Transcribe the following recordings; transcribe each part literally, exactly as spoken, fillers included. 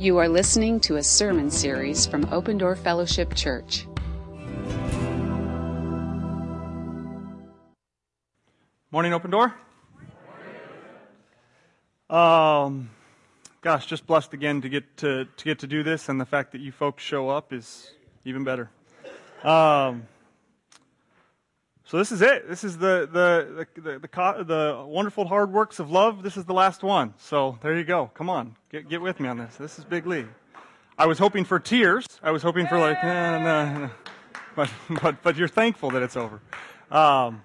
You are listening to a sermon series from Open Door Fellowship Church. Morning, Open Door. Um, gosh, just blessed again to get to to get to do this, and the fact that you folks show up is even better. Um, so this is it. This is the the the the, the the the wonderful hard works of love. This is the last one. So there you go. Come on, get get with me on this. This is Big Lee. I was hoping for tears. I was hoping for like, no, no, no. but but but you're thankful that it's over. Um,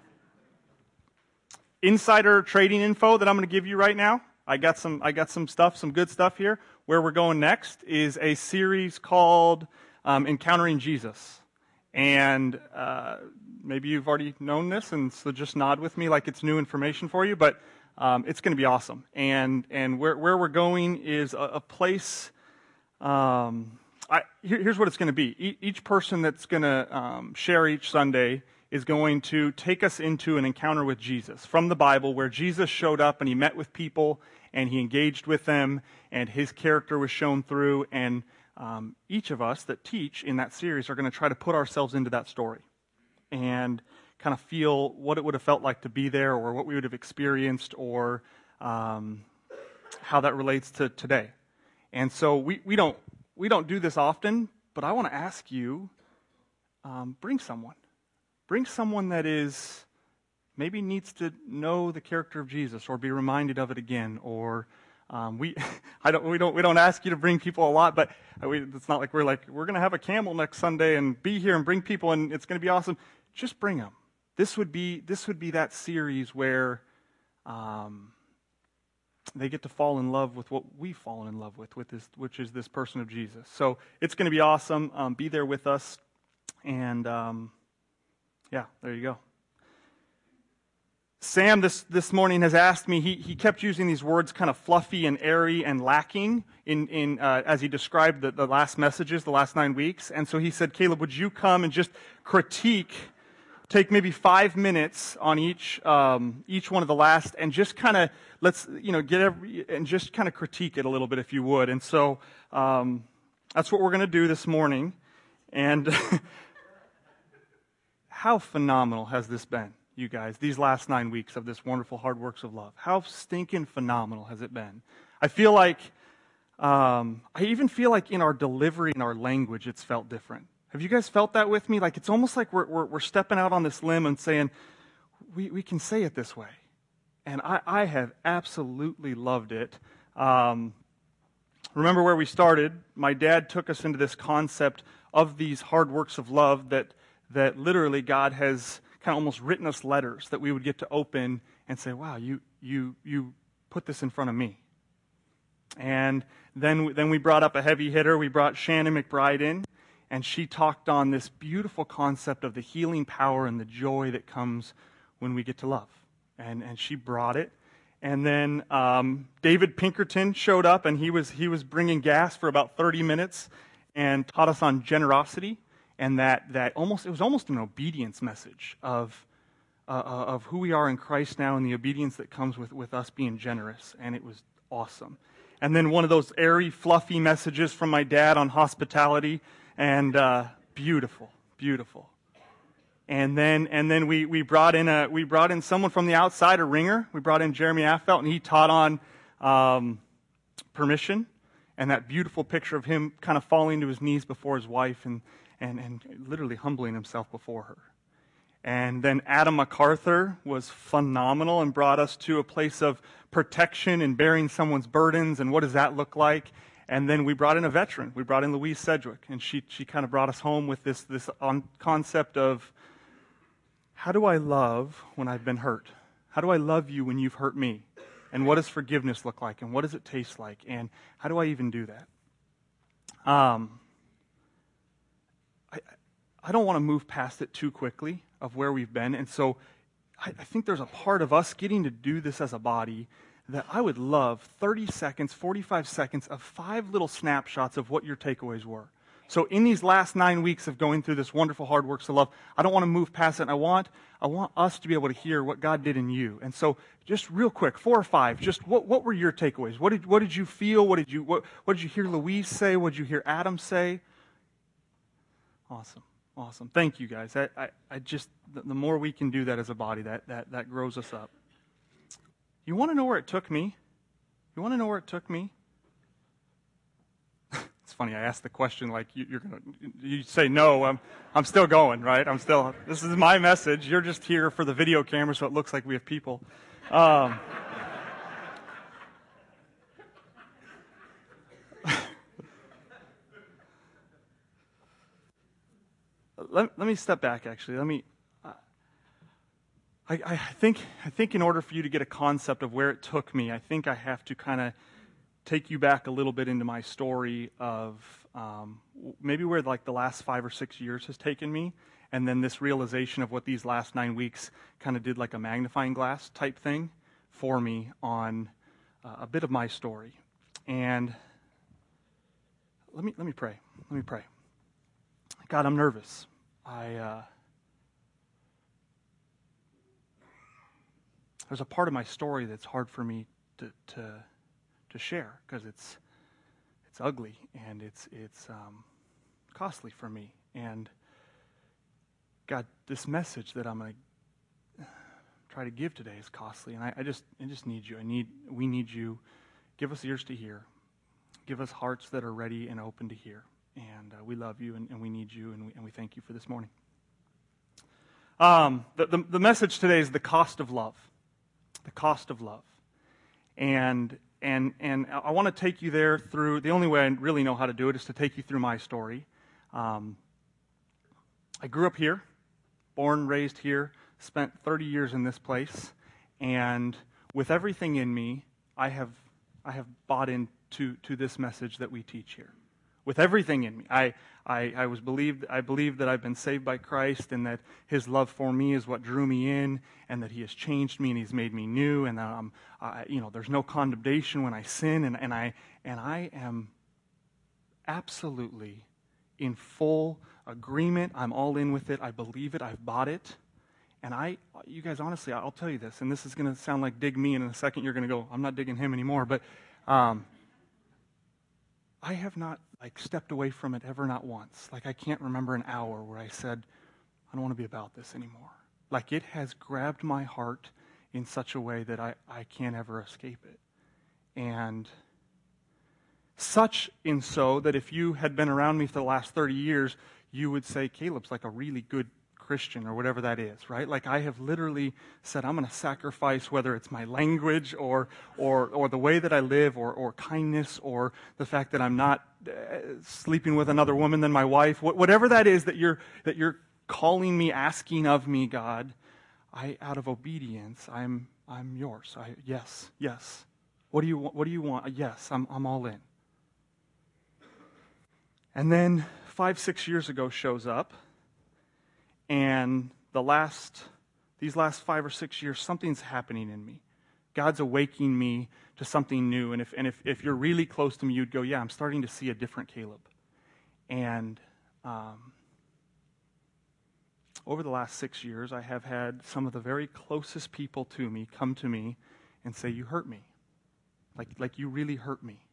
insider trading info that I'm going to give you right now. I got some I got some stuff, some good stuff here. Where we're going next is a series called um, Encountering Jesus. And uh, maybe you've already known this, and so just nod with me like it's new information for you, but um, it's going to be awesome. And and where where we're going is a, a place, um, I, here, here's what it's going to be. E- each person that's going to um, share each Sunday is going to take us into an encounter with Jesus from the Bible, where Jesus showed up and he met with people and he engaged with them and his character was shown through. And um, each of us that teach in that series are going to try to put ourselves into that story and kind of feel what it would have felt like to be there, or what we would have experienced, or um, how that relates to today. And so we, we don't we don't do this often, but I want to ask you, um, bring someone. Bring someone that is maybe needs to know the character of Jesus, or be reminded of it again. Or um, we, I don't, we don't, we don't ask you to bring people a lot, but we, it's not like we're like we're going to have a camel next Sunday and be here and bring people and it's going to be awesome. Just bring them. This would be this would be that series where um, they get to fall in love with what we've fallen in love with, with this, which is this person of Jesus. So it's going to be awesome. Um, be there with us, and. Um, Yeah, there you go. Sam this, this morning has asked me, he, he kept using these words kind of fluffy and airy and lacking in, in uh, as he described the, the last messages, the last nine weeks. And so he said, Caleb, would you come and just critique, take maybe five minutes on each um, each one of the last, and just kind of, let's, you know, get every, and just kind of critique it a little bit if you would. And so um, that's what we're going to do this morning. And how phenomenal has this been, you guys, these last nine weeks of this wonderful hard works of love? How stinking phenomenal has it been? I feel like, um, I even feel like in our delivery, in our language, it's felt different. Have you guys felt that with me? Like it's almost like we're we're, we're stepping out on this limb and saying, we, we can say it this way. And I, I have absolutely loved it. Um, remember where we started? My dad took us into this concept of these hard works of love that that literally God has kind of almost written us letters that we would get to open and say, wow, you you you put this in front of me. And then, then we brought up a heavy hitter. We brought Shannon McBride in, and she talked on this beautiful concept of the healing power and the joy that comes when we get to love. And and she brought it. And then um, David Pinkerton showed up, and he was he was bringing gas for about thirty minutes and taught us on generosity. And that, that almost it was almost an obedience message of uh, of who we are in Christ now, and the obedience that comes with, with us being generous. And it was awesome. And then one of those airy, fluffy messages from my dad on hospitality, and uh, beautiful, beautiful. And then and then we, we brought in a we brought in someone from the outside, a ringer. We brought in Jeremy Affelt, and he taught on um, permission, and that beautiful picture of him kind of falling to his knees before his wife and. And, and literally humbling himself before her. And then Adam MacArthur was phenomenal and brought us to a place of protection and bearing someone's burdens, and what does that look like. And then we brought in a veteran. We brought in Louise Sedgwick, and she she kind of brought us home with this, this on concept of, how do I love when I've been hurt? How do I love you when you've hurt me? And what does forgiveness look like? And what does it taste like? And how do I even do that? Um... I don't want to move past it too quickly of where we've been. And so I, I think there's a part of us getting to do this as a body that I would love thirty seconds, forty-five seconds of five little snapshots of what your takeaways were. So in these last nine weeks of going through this wonderful hard works of love, I don't want to move past it. And I want, I want us to be able to hear what God did in you. And so just real quick, four or five, just what, what were your takeaways? What did, what did you feel? What did you, what, what did you hear Louise say? What did you hear Adam say? Awesome. Awesome. Thank you, guys. I, I, I just, the, the more we can do that as a body, that, that, that grows us up. You want to know where it took me? You want to know where it took me? It's funny, I asked the question like you, you're going to, you say no, I'm, I'm still going, right? I'm still, this is my message. You're just here for the video camera so it looks like we have people. Um, let, let me step back, actually. Let me, uh, I, I think, I think in order for you to get a concept of where it took me, I think I have to kind of take you back a little bit into my story of um, maybe where like the last five or six years has taken me, and then this realization of what these last nine weeks kind of did like a magnifying glass type thing for me on uh, a bit of my story. And let me let me pray. Let me pray. God, I'm nervous. I uh, there's a part of my story that's hard for me to. to to share because it's it's ugly and it's it's um, costly for me. And God, this message that I'm going to try to give today is costly, and I, I just I just need you. I need we need you. Give us ears to hear. Give us hearts that are ready and open to hear. And uh, we love you, and, and we need you, and we, and we thank you for this morning. Um, the, the the message today is the cost of love. The cost of love, and. And and I want to take you there through, the only way I really know how to do it is to take you through my story. Um, I grew up here, born, raised here, spent thirty years in this place, and with everything in me, I have I have bought into to this message that we teach here. With everything in me, I, I, I was believed. I believe that I've been saved by Christ, and that His love for me is what drew me in, and that He has changed me and He's made me new, and that I'm, uh, you know, there's no condemnation when I sin, and, and I and I am absolutely in full agreement. I'm all in with it. I believe it. I've bought it, and I, you guys, honestly, I'll tell you this, and this is going to sound like dig me, and in a second you're going to go, I'm not digging him anymore, but. Um, I have not like stepped away from it ever, not once. Like I can't remember an hour where I said, I don't want to be about this anymore. Like it has grabbed my heart in such a way that I, I can't ever escape it. And such in so that if you had been around me for the last thirty years, you would say, Caleb's like a really good Christian or whatever that is, right? Like I have literally said, I'm going to sacrifice whether it's my language or or or the way that I live or or kindness or the fact that I'm not uh, sleeping with another woman than my wife, Wh- whatever that is that you're that you're calling me, asking of me, God, I out of obedience, I'm I'm yours. I yes, yes. What do you want? What do you want? Yes, I'm I'm all in. And then five, six years ago shows up. And the last, these last five or six years, something's happening in me. God's awakening me to something new. And if and if, if you're really close to me, you'd go, yeah, I'm starting to see a different Caleb. And um, over the last six years, I have had some of the very closest people to me come to me and say, you hurt me. Like like you really hurt me.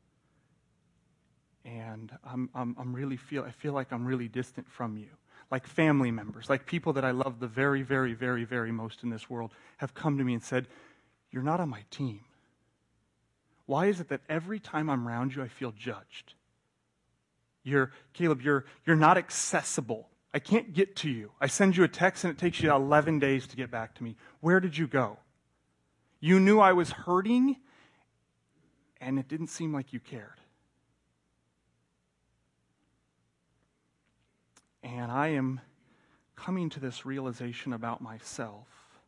And I'm I'm I'm really feel I feel like I'm really distant from you. Like family members, like people that I love the very, very, very, very most in this world have come to me and said, you're not on my team. Why is it that every time I'm around you, I feel judged? You're, Caleb, you're, you're not accessible. I can't get to you. I send you a text and it takes you eleven days to get back to me. Where did you go? You knew I was hurting and it didn't seem like you cared. And I am coming to this realization about myself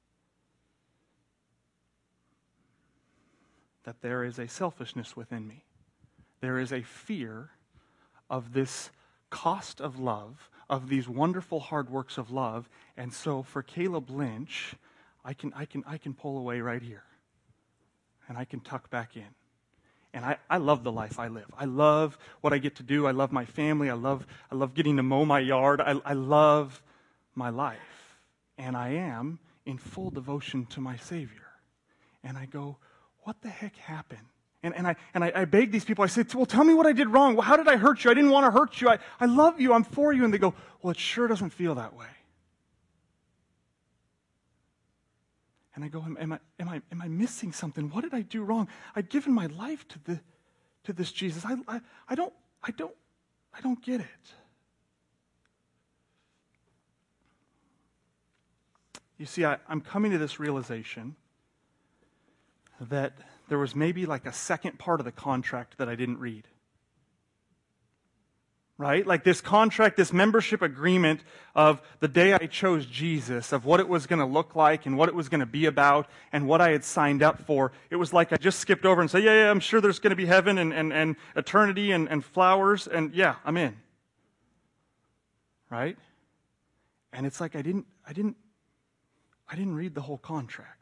that there is a selfishness within me. There is a fear of this cost of love, of these wonderful hard works of love. And so for Caleb Lynch, I can I can I can pull away right here. And I can tuck back in. And I, I love the life I live. I love what I get to do. I love my family. I love, I love getting to mow my yard. I, I love my life. And I am in full devotion to my Savior. And I go, what the heck happened? And, and, I, and I, I beg these people. I say, well, tell me what I did wrong. Well, how did I hurt you? I didn't want to hurt you. I, I love you. I'm for you. And they go, well, it sure doesn't feel that way. And I go, am, am I am I am I missing something? What did I do wrong? I'd given my life to the to this Jesus. I I, I don't I don't I don't get it. You see, I, I'm coming to this realization that there was maybe like a second part of the contract that I didn't read. Right? Like this contract, this membership agreement of the day I chose Jesus, of what it was going to look like and what it was going to be about and what I had signed up for. It was like I just skipped over and said, yeah, yeah, I'm sure there's going to be heaven and, and, and eternity and, and flowers, and yeah, I'm in. Right? And it's like I didn't, I didn't, I didn't read the whole contract.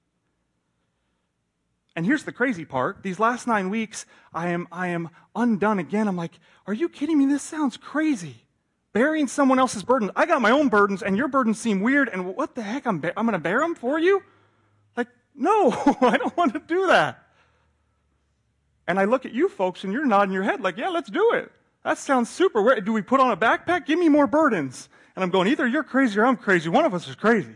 And here's the crazy part. These last nine weeks, I am I am undone again. I'm like, are you kidding me? This sounds crazy. Bearing someone else's burdens. I got my own burdens, and your burdens seem weird, and what the heck? I'm, ba- I'm going to bear them for you? Like, no, I don't want to do that. And I look at you folks, and you're nodding your head like, yeah, let's do it. That sounds super. Where, do we put on a backpack? Give me more burdens. And I'm going, either you're crazy or I'm crazy. One of us is crazy.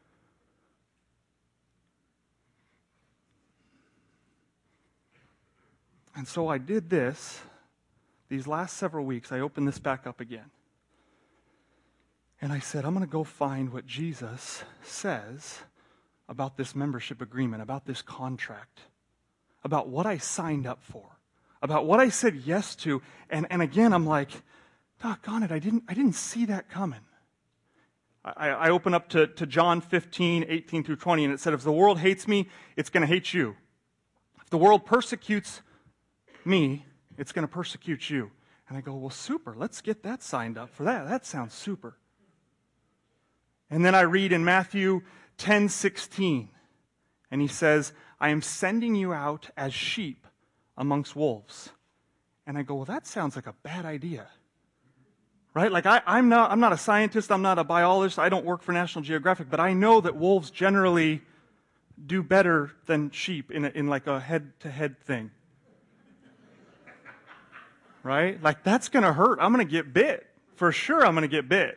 And so I did this. These last several weeks, I opened this back up again. And I said, I'm going to go find what Jesus says about this membership agreement, about this contract, about what I signed up for, about what I said yes to. And, and again, I'm like, doggone it, I didn't, I didn't see that coming. I, I open up to, to John fifteen, eighteen through twenty, and it said, if the world hates me, it's going to hate you. If the world persecutes me, it's going to persecute you. And I go, well, super. Let's get that signed up for that. That sounds super. And then I read in Matthew ten sixteen, and he says, I am sending you out as sheep amongst wolves. And I go, well, that sounds like a bad idea. Right? Like I, I'm not I'm not a scientist, I'm not a biologist, I don't work for National Geographic, but I know that wolves generally do better than sheep in a, in like a head-to-head thing. Right? Like, that's going to hurt. I'm going to get bit. For sure, I'm going to get bit.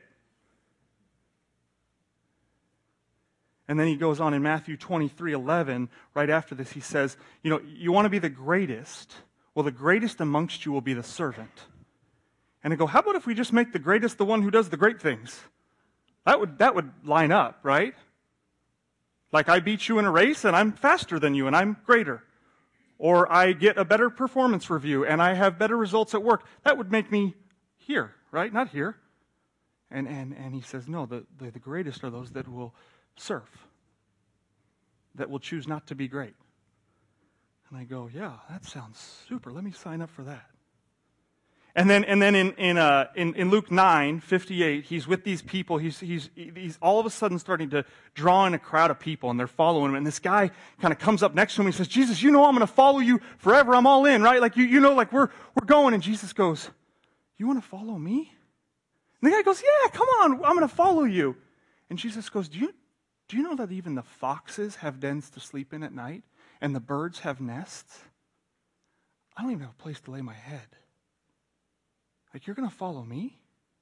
And then he goes on in Matthew twenty-three eleven, right after this, he says, you know, you want to be the greatest? Well, the greatest amongst you will be the servant. And I go, how about if we just make the greatest the one who does the great things? That would, that would line up, right? Like I beat you in a race and I'm faster than you and I'm greater. Or I get a better performance review and I have better results at work. That would make me here, right? Not here. And and and he says, no, the, the, the greatest are those that will serve, that will choose not to be great. And I go, yeah, that sounds super. Let me sign up for that. And then, and then in in, uh, in in Luke nine fifty-eight, he's with these people. He's he's he's all of a sudden starting to draw in a crowd of people, and they're following him. And this guy kind of comes up next to him. And he says, "Jesus, you know I'm going to follow you forever. I'm all in, right? Like you you know, like we're we're going." And Jesus goes, "You want to follow me?" And the guy goes, "Yeah, come on, I'm going to follow you." And Jesus goes, "Do you do you know that even the foxes have dens to sleep in at night, and the birds have nests? I don't even have a place to lay my head. Like, you're going to follow me?"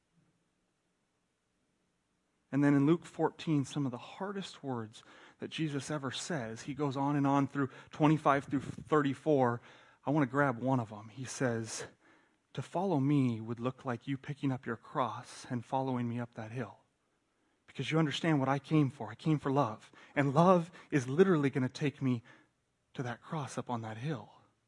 And then in Luke fourteen, some of the hardest words that Jesus ever says, he goes on and on through twenty-five through thirty-four. I want to grab one of them. He says, to follow me would look like you picking up your cross and following me up that hill. Because you understand what I came for. I came for love. And love is literally going to take me to that cross up on that hill.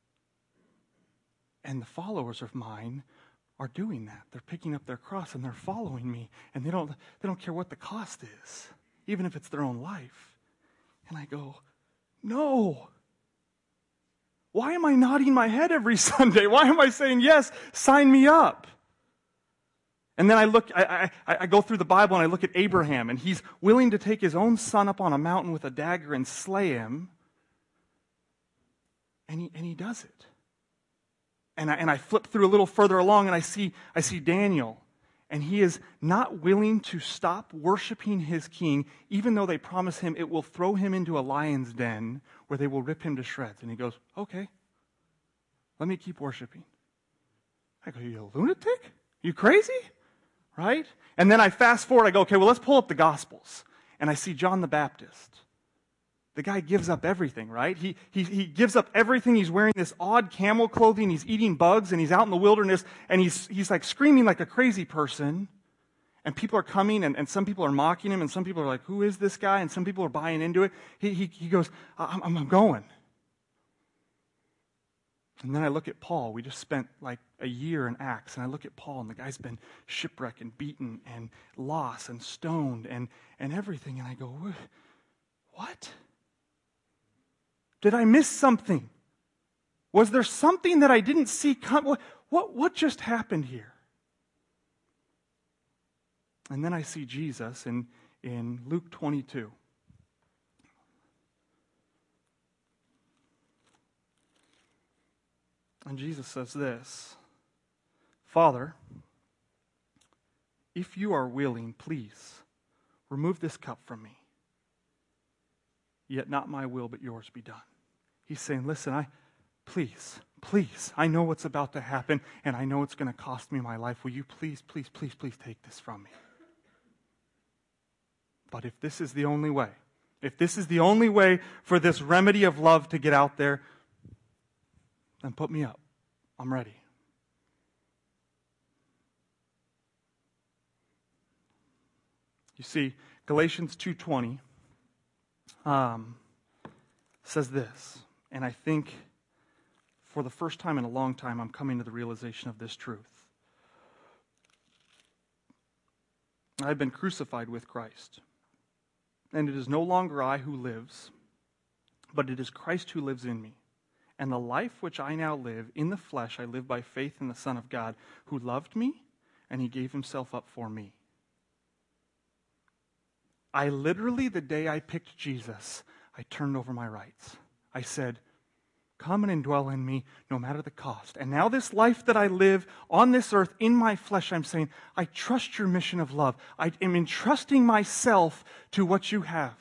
And the followers of mine are doing that. They're picking up their cross and they're following me, and they don't they don't care what the cost is, even if it's their own life. And I go, no. Why am I nodding my head every Sunday? Why am I saying, yes, sign me up? And then I look, I, I, I go through the Bible and I look at Abraham, and he's willing to take his own son up on a mountain with a dagger and slay him. And he and he does it. And I, and I flip through a little further along, and I see, I see Daniel. And he is not willing to stop worshiping his king, even though they promise him it will throw him into a lion's den where they will rip him to shreds. And he goes, okay, let me keep worshiping. I go, you a lunatic? You crazy? Right? And then I fast forward, I go, okay, well, let's pull up the Gospels. And I see John the Baptist. The guy gives up everything, right? He, he, he gives up everything. He's wearing this odd camel clothing. He's eating bugs, and he's out in the wilderness, and he's, he's like screaming like a crazy person. And people are coming, and, and some people are mocking him, and some people are like, who is this guy? And some people are buying into it. He, he, he goes, I'm, I'm going. And then I look at Paul. We just spent like a year in Acts, and I look at Paul, and the guy's been shipwrecked and beaten and lost and stoned and, and everything. And I go, what? Did I miss something? Was there something that I didn't see come? What, what, what just happened here? And then I see Jesus in, in Luke twenty-two. And Jesus says this, Father, if you are willing, please remove this cup from me. Yet not my will, but yours be done. He's saying, listen, I, please, please, I know what's about to happen, and I know it's going to cost me my life. Will you please, please, please, please take this from me? But if this is the only way, if this is the only way for this remedy of love to get out there, then put me up. I'm ready. You see, Galatians two twenty um, says this, and I think for the first time in a long time, I'm coming to the realization of this truth. I've been crucified with Christ, and it is no longer I who lives, but it is Christ who lives in me. And the life which I now live in the flesh, I live by faith in the Son of God, who loved me, and he gave himself up for me. I literally, the day I picked Jesus, I turned over my rights. I said, come and indwell in me, no matter the cost. And now this life that I live on this earth in my flesh, I'm saying, I trust your mission of love. I am entrusting myself to what you have.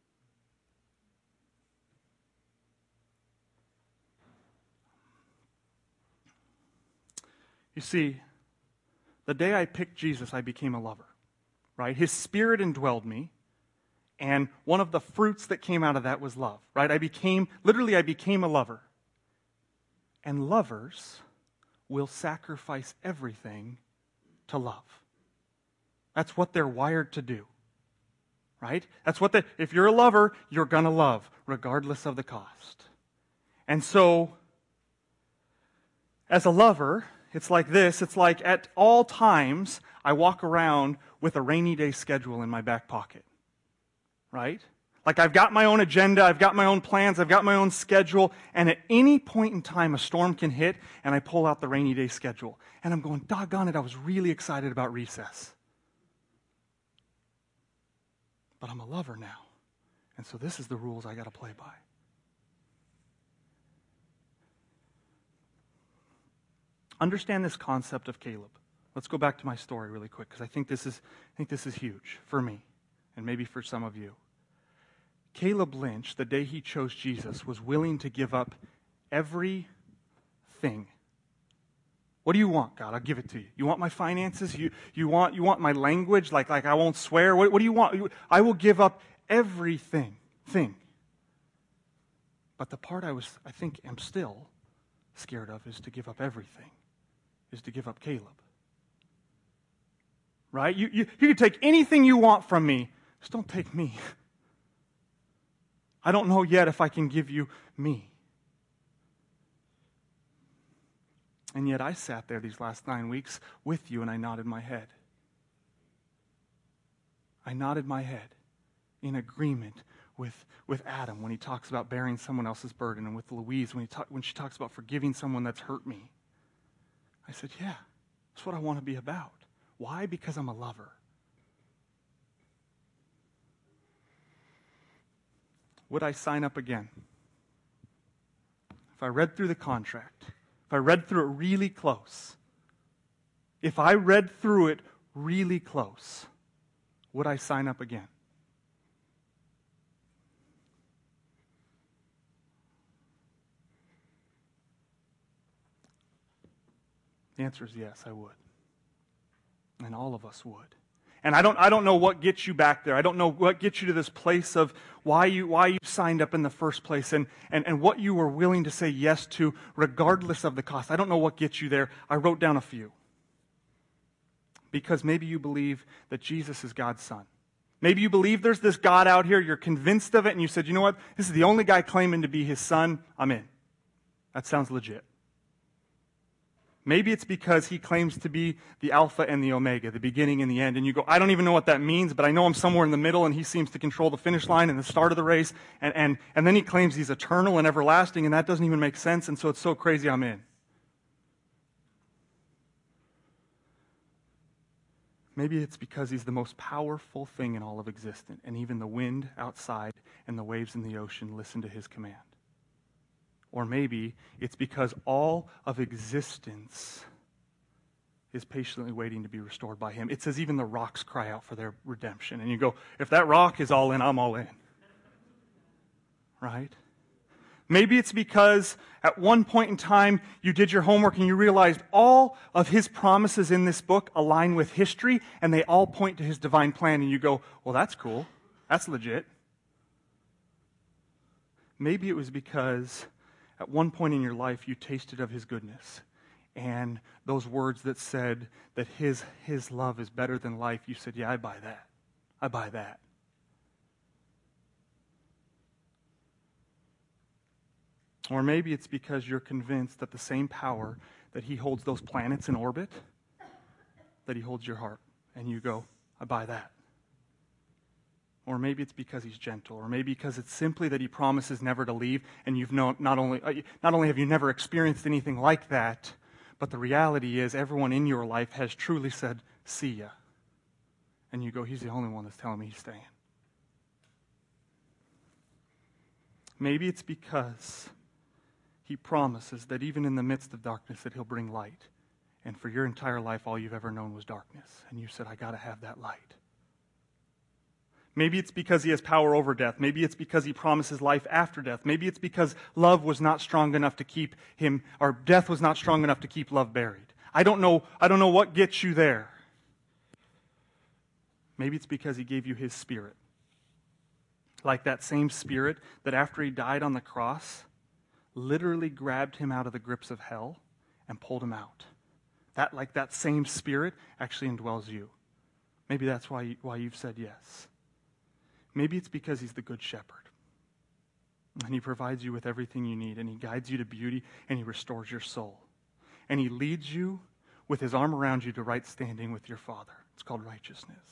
You see, the day I picked Jesus, I became a lover, right? His Spirit indwelled me, and one of the fruits that came out of that was love, right? I became, literally, I became a lover. And lovers will sacrifice everything to love. That's what they're wired to do, right? That's what they, if you're a lover, you're going to love, regardless of the cost. And so, as a lover, it's like this. It's like at all times, I walk around with a rainy day schedule in my back pocket. Right? Like I've got my own agenda, I've got my own plans, I've got my own schedule, and at any point in time, a storm can hit, and I pull out the rainy day schedule. And I'm going, doggone it, I was really excited about recess. But I'm a lover now. And so this is the rules I got to play by. Understand this concept of Caleb. Let's go back to my story really quick, because I think this is I think this is huge for me, and maybe for some of you. Caleb Lynch, the day he chose Jesus, was willing to give up everything. What do you want, God? I'll give it to you. You want my finances? You you want you want my language? Like like I won't swear? What, what do you want? I will give up everything. Thing. But the part I was I think am still scared of is to give up everything. Is to give up Caleb. Right? You, you, you can take anything you want from me. Just don't take me. I don't know yet if I can give you me. And yet I sat there these last nine weeks with you and I nodded my head. I nodded my head in agreement with, with Adam when he talks about bearing someone else's burden, and with Louise when, he talk, when she talks about forgiving someone that's hurt me. I said, yeah, that's what I want to be about. Why? Because I'm a lover. Would I sign up again? If I read through the contract, if if I read through it really close, if I read through it really close, would I sign up again? The answer is yes, I would. And all of us would. And I don't, I don't know what gets you back there. I don't know what gets you to this place of why you, why you signed up in the first place and, and, and what you were willing to say yes to regardless of the cost. I don't know what gets you there. I wrote down a few. Because maybe you believe that Jesus is God's son. Maybe you believe there's this God out here, you're convinced of it, and you said, you know what, this is the only guy claiming to be his son, I'm in. That sounds legit. Maybe it's because he claims to be the Alpha and the Omega, the beginning and the end, and you go, I don't even know what that means, but I know I'm somewhere in the middle, and he seems to control the finish line and the start of the race, and, and, and then he claims he's eternal and everlasting, and that doesn't even make sense, and so it's so crazy I'm in. Maybe it's because he's the most powerful thing in all of existence, and even the wind outside and the waves in the ocean listen to his command. Or maybe it's because all of existence is patiently waiting to be restored by him. It says even the rocks cry out for their redemption. And you go, if that rock is all in, I'm all in. Right? Maybe it's because at one point in time you did your homework and you realized all of his promises in this book align with history and they all point to his divine plan. And you go, well, that's cool. That's legit. Maybe it was because at one point in your life you tasted of his goodness. And those words that said that his, his love is better than life, you said, yeah, I buy that. I buy that. Or maybe it's because you're convinced that the same power that he holds those planets in orbit, that he holds your heart. And you go, I buy that. Or maybe it's because he's gentle. Or maybe because it's simply that he promises never to leave. And you've known, not only, not only have you never experienced anything like that, but the reality is everyone in your life has truly said, see ya. And you go, he's the only one that's telling me he's staying. Maybe it's because he promises that even in the midst of darkness that he'll bring light. And for your entire life, all you've ever known was darkness. And you said, I got to have that light. Maybe it's because he has power over death. Maybe it's because he promises life after death. Maybe it's because love was not strong enough to keep him, or death was not strong enough to keep love buried. I don't know, I don't know what gets you there. Maybe it's because he gave you his spirit. Like that same spirit that after he died on the cross, literally grabbed him out of the grips of hell and pulled him out. That, like that same spirit actually indwells you. Maybe that's why, you, why you've said yes. Maybe it's because he's the good shepherd. And he provides you with everything you need, and he guides you to beauty, and he restores your soul. And he leads you with his arm around you to right standing with your Father. It's called righteousness.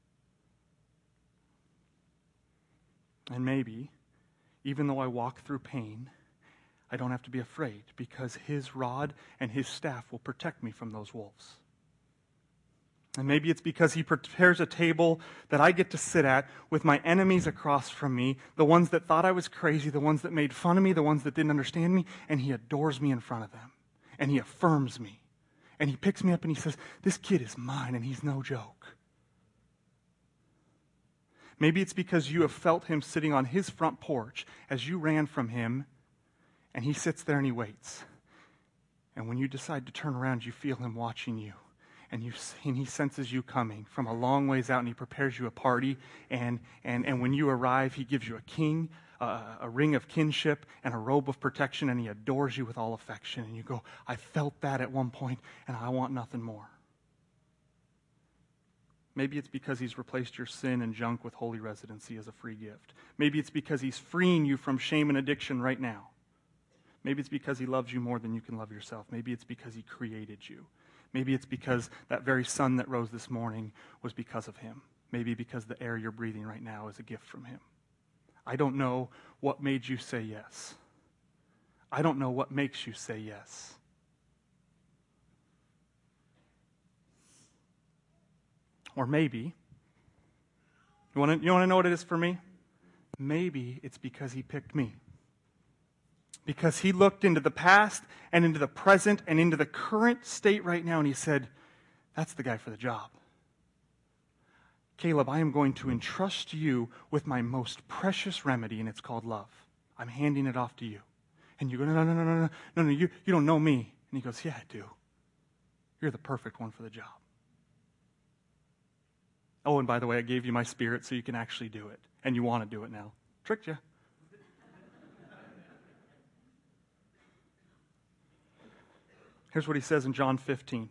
And maybe, even though I walk through pain, I don't have to be afraid, because his rod and his staff will protect me from those wolves. And maybe it's because he prepares a table that I get to sit at with my enemies across from me, the ones that thought I was crazy, the ones that made fun of me, the ones that didn't understand me, and he adores me in front of them. And he affirms me. And he picks me up and he says, this kid is mine and he's no joke. Maybe it's because you have felt him sitting on his front porch as you ran from him, and he sits there and he waits. And when you decide to turn around, you feel him watching you. And, you, and he senses you coming from a long ways out, and he prepares you a party. And, and, and when you arrive, he gives you a king, uh, a ring of kinship, and a robe of protection, and he adores you with all affection. And you go, I felt that at one point, and I want nothing more. Maybe it's because he's replaced your sin and junk with holy residency as a free gift. Maybe it's because he's freeing you from shame and addiction right now. Maybe it's because he loves you more than you can love yourself. Maybe it's because he created you. Maybe it's because that very sun that rose this morning was because of him. Maybe because the air you're breathing right now is a gift from him. I don't know what made you say yes. I don't know what makes you say yes. Or maybe, you want to you want to know what it is for me? Maybe it's because he picked me. Because he looked into the past and into the present and into the current state right now, and he said, that's the guy for the job. Caleb, I am going to entrust you with my most precious remedy, and it's called love. I'm handing it off to you. And you go, no, no, no, no, no, no, no, you, you don't know me. And he goes, yeah, I do. You're the perfect one for the job. Oh, and by the way, I gave you my Spirit so you can actually do it. And you want to do it now. Tricked you. Here's what he says in John fifteen.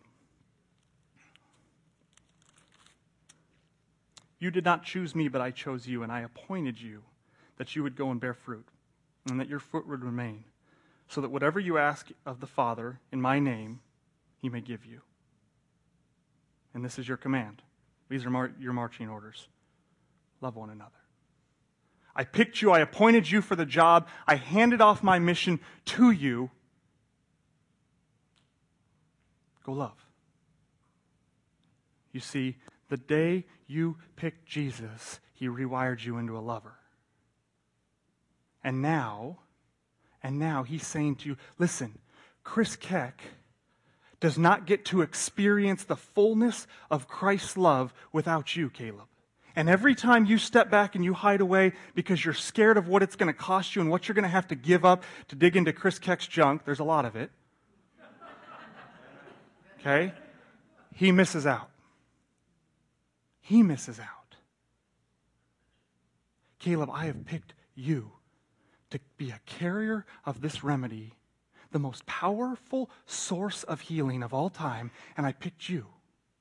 You did not choose me, but I chose you, and I appointed you that you would go and bear fruit, and that your fruit would remain, so that whatever you ask of the Father in my name, he may give you. And this is your command. These are mar- your marching orders. Love one another. I picked you, I appointed you for the job, I handed off my mission to you. Go love. You see, the day you picked Jesus, he rewired you into a lover. And now, and now he's saying to you, listen, Chris Keck does not get to experience the fullness of Christ's love without you, Caleb. And every time you step back and you hide away because you're scared of what it's going to cost you and what you're going to have to give up to dig into Chris Keck's junk, there's a lot of it. Okay? He misses out. He misses out. Caleb, I have picked you to be a carrier of this remedy, the most powerful source of healing of all time, and I picked you.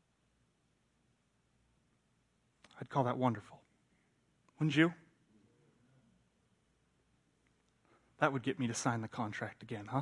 I'd call that wonderful. Wouldn't you? That would get me to sign the contract again, huh?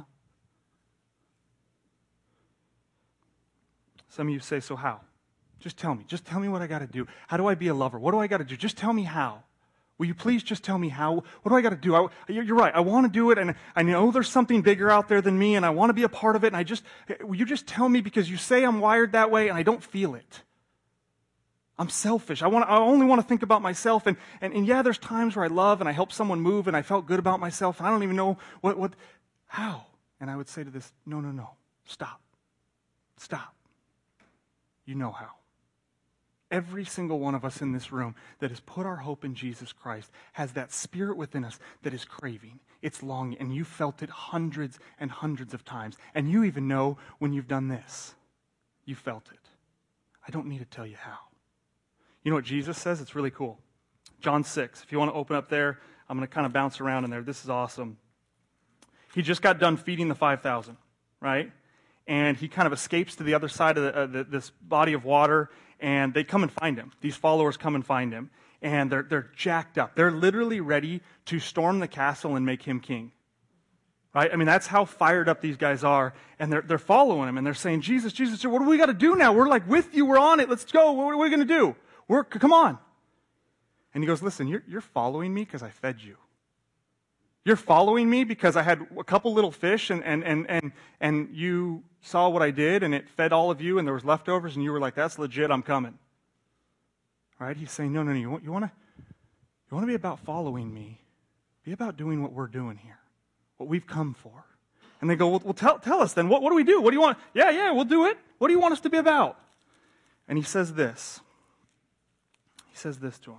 Some of you say, so how? Just tell me. Just tell me what I got to do. How do I be a lover? What do I got to do? Just tell me how. Will you please just tell me how? What do I got to do? I, you're right. I want to do it, and I know there's something bigger out there than me, and I want to be a part of it, and I just, will you just tell me because you say I'm wired that way, and I don't feel it. I'm selfish. I want. I only want to think about myself, and, and, and yeah, there's times where I love, and I help someone move, and I felt good about myself, and I don't even know what, what, how. And I would say to this, no, no, no. Stop. Stop. You know how. Every single one of us in this room that has put our hope in Jesus Christ has that spirit within us that is craving. It's longing, and you felt it hundreds and hundreds of times. And you even know when you've done this. You felt it. I don't need to tell you how. You know what Jesus says? It's really cool. John six. If you want to open up there, I'm going to kind of bounce around in there. This is awesome. He just got done feeding the five thousand, right? And he kind of escapes to the other side of the, uh, the, this body of water, and they come and find him. These followers come and find him, and they're they're jacked up. They're literally ready to storm the castle and make him king. Right? I mean, that's how fired up these guys are, and they're they're following him, and they're saying, Jesus, Jesus, what do we got to do now? We're like with you. We're on it. Let's go. What are we going to do? We're come on. And he goes, listen, you're you're following me because I fed you. You're following me because I had a couple little fish, and and and and and you saw what I did, and it fed all of you, and there was leftovers, and you were like, that's legit, I'm coming. Right? He's saying, no, no, no, you want, you want to you want to be about following me. Be about doing what we're doing here, what we've come for. And they go, well, well tell, tell us then, what, what do we do? What do you want? Yeah, yeah, we'll do it. What do you want us to be about? And he says this. He says this to him.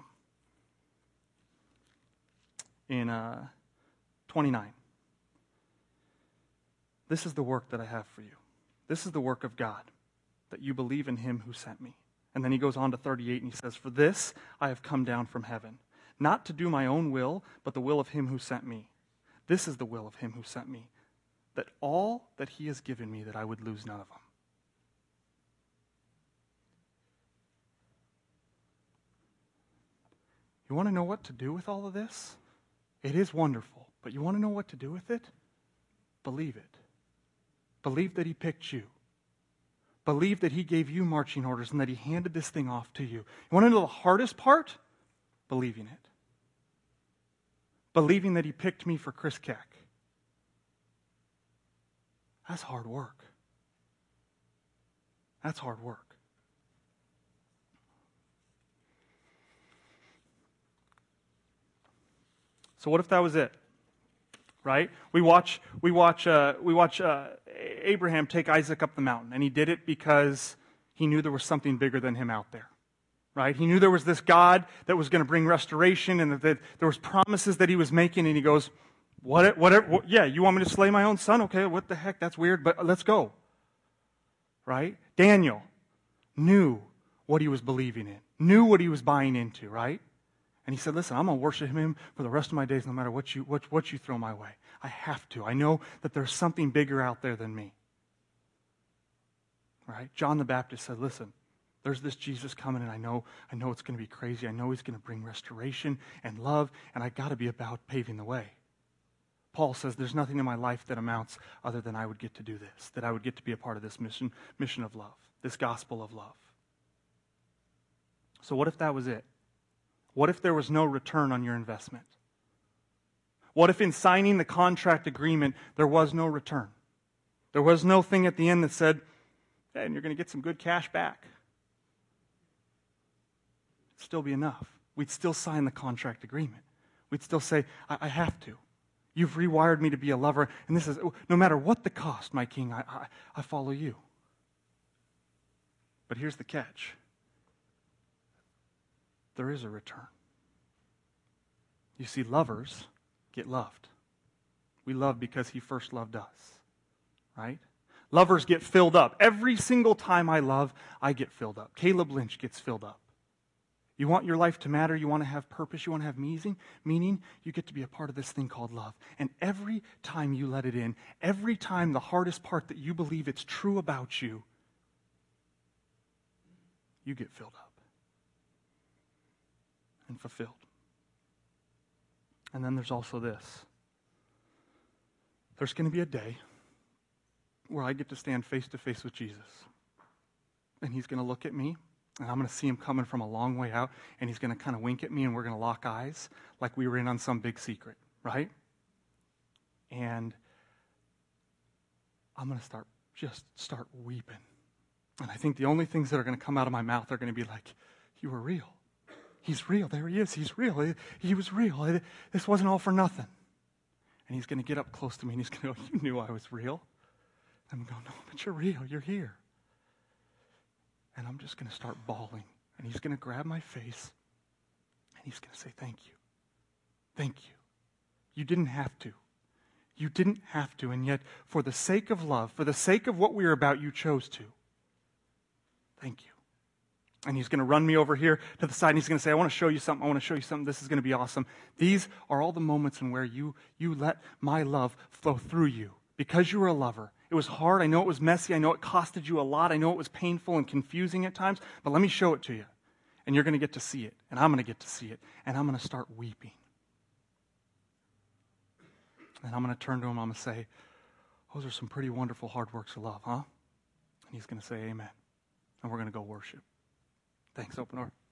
In uh, twenty-nine. This is the work that I have for you. This is the work of God, that you believe in him who sent me. And then he goes on to thirty-eight and he says, for this I have come down from heaven, not to do my own will, but the will of him who sent me. This is the will of him who sent me, that all that he has given me, that I would lose none of them. You want to know what to do with all of this? It is wonderful, but you want to know what to do with it? Believe it. Believe that he picked you. Believe that he gave you marching orders and that he handed this thing off to you. You want to know the hardest part? Believing it. Believing that he picked me for Chris Keck. That's hard work. That's hard work. So what if that was it? right? We watch, we watch, uh, we watch uh, Abraham take Isaac up the mountain, and he did it because he knew there was something bigger than him out there, right? He knew there was this God that was going to bring restoration, and that, that there was promises that he was making, and he goes, what, whatever, what, yeah, you want me to slay my own son? Okay, what the heck, that's weird, but let's go, right? Daniel knew what he was believing in, knew what he was buying into, right? And he said, listen, I'm going to worship him for the rest of my days no matter what you, what, what you throw my way. I have to. I know that there's something bigger out there than me. Right? John the Baptist said, listen, there's this Jesus coming, and I know, I know it's going to be crazy. I know he's going to bring restoration and love, and I got to be about paving the way. Paul says, there's nothing in my life that amounts other than I would get to do this, that I would get to be a part of this mission, mission of love, this gospel of love. So what if that was it? What if there was no return on your investment? What if in signing the contract agreement, there was no return? There was no thing at the end that said, hey, and you're going to get some good cash back. It'd still be enough. We'd still sign the contract agreement. We'd still say, I, I have to. You've rewired me to be a lover, and this is, no matter what the cost, my king, I, I, I follow you. But here's the catch. There is a return. You see, lovers get loved. We love because he first loved us, right? Lovers get filled up. Every single time I love, I get filled up. Caleb Lynch gets filled up. You want your life to matter, you want to have purpose, you want to have meaning, meaning, you get to be a part of this thing called love. And every time you let it in, every time the hardest part that you believe it's true about you, you get filled up and fulfilled. And then there's also this. There's going to be a day where I get to stand face to face with Jesus. And he's going to look at me, and I'm going to see him coming from a long way out, and he's going to kind of wink at me, and we're going to lock eyes like we were in on some big secret, right? And I'm going to start, just start weeping. And I think the only things that are going to come out of my mouth are going to be like, you were real. He's real. There he is. He's real. He, he was real. This wasn't all for nothing. And he's going to get up close to me, and he's going to go, you knew I was real. I'm going, no, but you're real. You're here. And I'm just going to start bawling. And he's going to grab my face, and he's going to say, thank you. Thank you. You didn't have to. You didn't have to. And yet, for the sake of love, for the sake of what we are about, you chose to. Thank you. And he's going to run me over here to the side, and he's going to say, I want to show you something. I want to show you something. This is going to be awesome. These are all the moments in where you, you let my love flow through you. Because you were a lover. It was hard. I know it was messy. I know it costed you a lot. I know it was painful and confusing at times. But let me show it to you. And you're going to get to see it. And I'm going to get to see it. And I'm going to start weeping. And I'm going to turn to him. I'm going to say, those are some pretty wonderful hard works of love, huh? And he's going to say, amen. And we're going to go worship. Thanks, Open Door.